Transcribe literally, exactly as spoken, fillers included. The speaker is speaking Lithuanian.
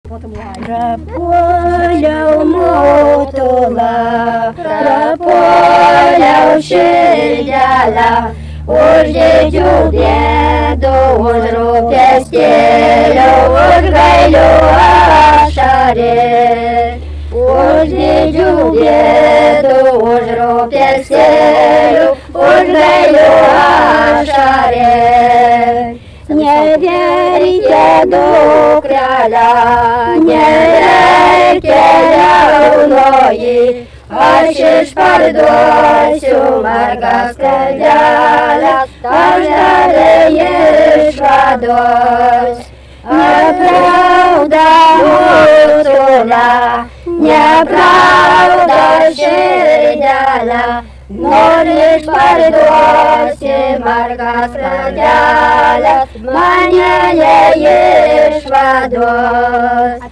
Prapuoliau motulą, prapuoliau širdelę, už didžių bėdų, už rūpestėlių, už gailių ašarėlių. Už didžių bėdų, už rūpestėlių, už gailių ašarėlių. Neverkia dukrelė, neverkia jaunoji, aš išparduosiu margas skardelės, aš tave išvaduos. Nepravda motulą, nepravda širdelę, nors išparduosi margas skardelės, mane išvaduos.